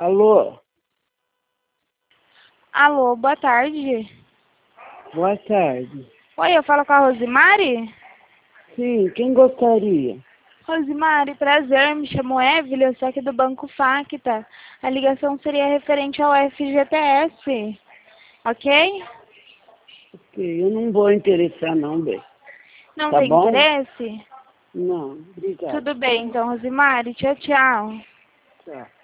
Alô? Alô, boa tarde. Boa tarde. Oi, eu falo com a Rosimari? Sim, quem gostaria? Rosimari, prazer, me chamo Evelyn, eu sou aqui do Banco Facta. A ligação seria referente ao FGTS, ok? Ok, eu não vou interessar não, bem. Não Tá tem bom? interesse? Não, obrigado. Tudo bem, então, Rosimari, tchau, tchau. Tchau.